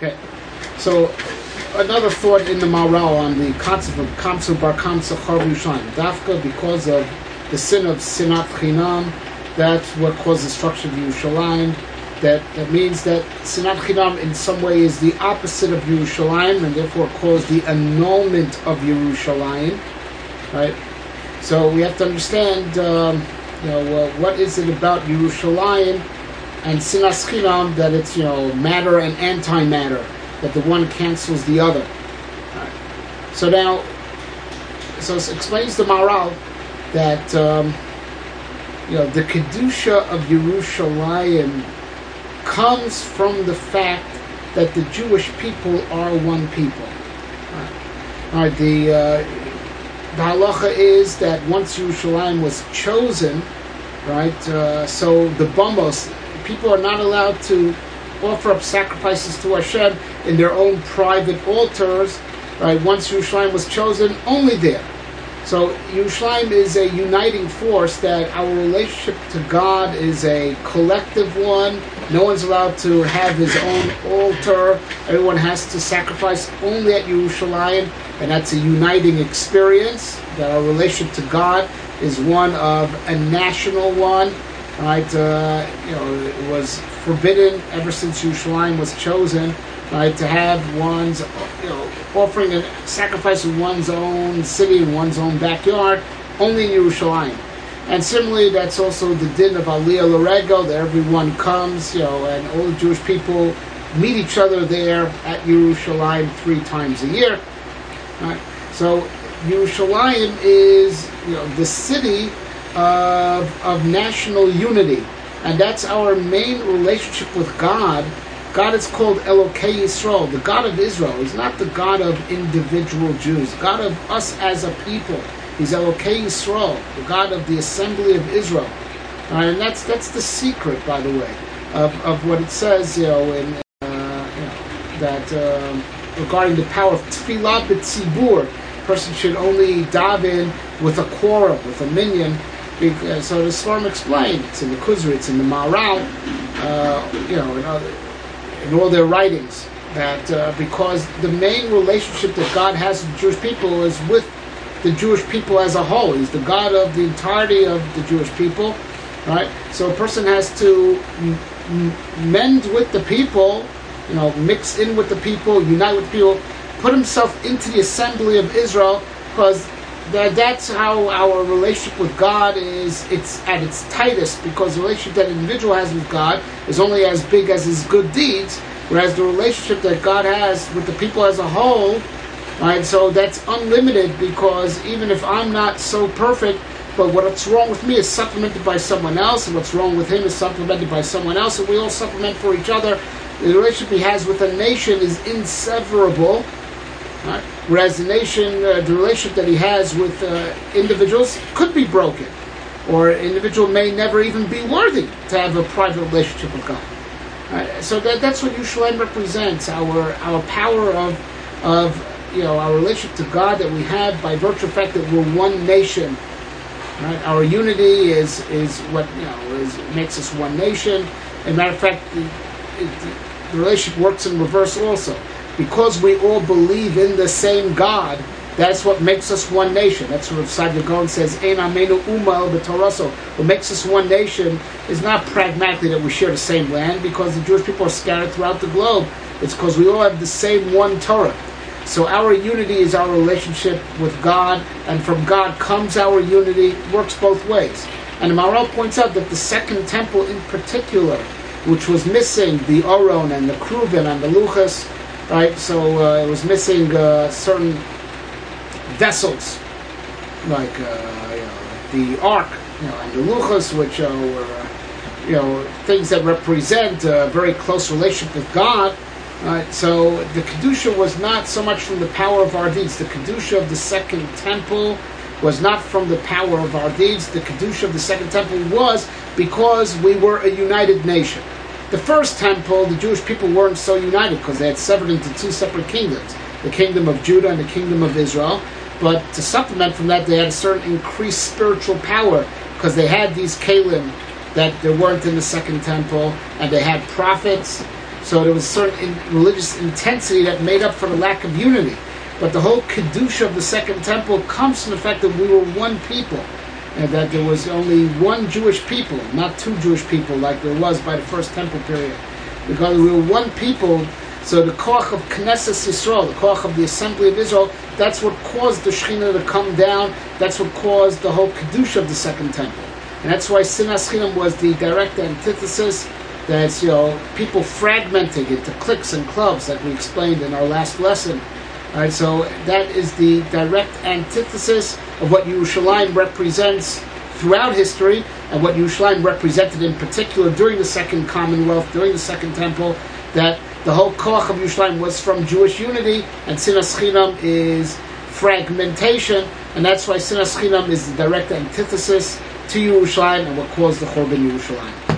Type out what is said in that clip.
Okay, so another thought in the Maharal on the concept of Kamsu Bar Kamsa Charv Yerushalayim. Dafka, because of the sin of Sinat Chinam, that's what caused the destruction of Yerushalayim. That means that Sinat Chinam in some way is the opposite of Yerushalayim, and therefore caused the annulment of Yerushalayim. Right? So we have to understand, what is it about Yerushalayim and Sinas Chinam that it's, matter and antimatter, that the one cancels the other. Right. So now, it explains the Maharal that the Kedusha of Yerushalayim comes from the fact that the Jewish people are one people. All right. The halacha is that once Yerushalayim was chosen, right, so the Bamos, people are not allowed to offer up sacrifices to Hashem in their own private altars, right? Once Yerushalayim was chosen, only there. So Yerushalayim is a uniting force, that our relationship to God is a collective one. No one's allowed to have his own altar. Everyone has to sacrifice only at Yerushalayim, and that's a uniting experience, that our relationship to God is one of a national one. Right, it was forbidden ever since Yerushalayim was chosen, right, to have one's, offering a sacrifice in one's own city, in one's own backyard, only in Yerushalayim. And similarly, that's also the din of Aliyah L'Regel, that everyone comes, and all the Jewish people meet each other there at Yerushalayim 3 times a year. Right? So Yerushalayim is, the city of national unity, and that's our main relationship with God. God is called Elokei Yisrael, the God of Israel. He's not the God of individual Jews, God of us as a people. He's Elokei Yisrael, the God of the assembly of Israel. And that's the secret, by the way, of what it says, that regarding the power of Tfilah B'tzibur, a person should only daven with a quorum, with a minyan. So the Sfarim explained, it's in the Kuzri, it's in the Maharal, in all their writings, that because the main relationship that God has with the Jewish people is with the Jewish people as a whole. He's the God of the entirety of the Jewish people, right? So a person has to mend with the people, mix in with the people, unite with the people, put himself into the assembly of Israel, because that's how our relationship with God is. It's at its tightest, because the relationship that an individual has with God is only as big as his good deeds, whereas the relationship that God has with the people as a whole, right, so that's unlimited, because even if I'm not so perfect, but what's wrong with me is supplemented by someone else, and what's wrong with him is supplemented by someone else, and we all supplement for each other. The relationship he has with a nation is inseverable. Right? Whereas the nation, the relationship that he has with individuals could be broken, or an individual may never even be worthy to have a private relationship with God. Right? So that's what Yerushalayim represents, our power of our relationship to God that we have by virtue of the fact that we're one nation. Right? Our unity is what makes us one nation. As a matter of fact, the relationship works in reverse also. Because we all believe in the same God, that's what makes us one nation. That's what Saadia Gaon says, Ein Amenu Uma El B'Toraso. What makes us one nation is not pragmatically that we share the same land, because the Jewish people are scattered throughout the globe. It's because we all have the same one Torah. So our unity is our relationship with God, and from God comes our unity. It works both ways. And the Maharal points out that the second temple in particular, which was missing the Aron and the Kruvim and the Luchas, right, so it was missing certain vessels, like the Ark, and the Luchas, which were, things that represent a very close relationship with God. Right, so the Kedusha was not so much from the power of our deeds. The Kedusha of the second temple was not from the power of our deeds. The Kedusha of the second temple was because we were a united nation. The first temple, the Jewish people weren't so united because they had severed into 2 separate kingdoms, the kingdom of Judah and the kingdom of Israel. But to supplement from that, they had a certain increased spiritual power because they had these Kalim that there weren't in the second temple, and they had prophets, So there was certain religious intensity that made up for the lack of unity. But the whole kedusha of the Second Temple comes from the fact that we were one people, and that there was only one Jewish people, not two Jewish people like there was by the First Temple period. Because we were one people, so the koach of Knesset Yisrael, the koach of the Assembly of Israel, that's what caused the Shekhinah to come down. That's what caused the whole kedusha of the Second Temple. And that's why Sinas Chinam was the direct antithesis. That's, people fragmenting into cliques and clubs, like we explained in our last lesson. All right, so that is the direct antithesis of what Yerushalayim represents throughout history, and what Yerushalayim represented in particular during the Second Commonwealth, during the Second Temple, that the whole koach of Yerushalayim was from Jewish unity, and Sinas Chinam is fragmentation, and that's why Sinas Chinam is the direct antithesis to Yerushalayim and what caused the Churban Yerushalayim.